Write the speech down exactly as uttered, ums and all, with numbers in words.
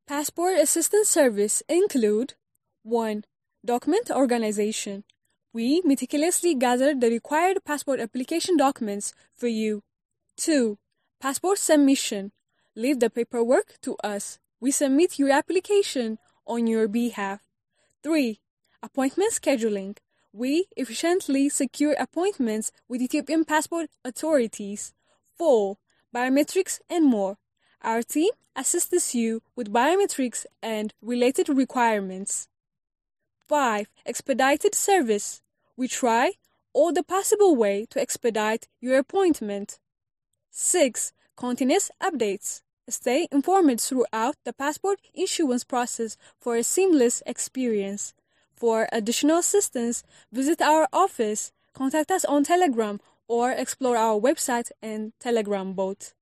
Passport Assistance Service include one. Document organization. We meticulously gather the required passport application documents for you. two. Passport submission. Leave the paperwork to us. We submit your application on your behalf. three. Appointment scheduling. We efficiently secure appointments with Ethiopian passport authorities. four. Biometrics and more. Our team assists you with biometrics and related requirements. five. Expedited service. We try all the possible way to expedite your appointment. six. Continuous updates. Stay informed throughout the passport issuance process for a seamless experience. For additional assistance, visit our office, contact us on Telegram, or explore our website and Telegram bot.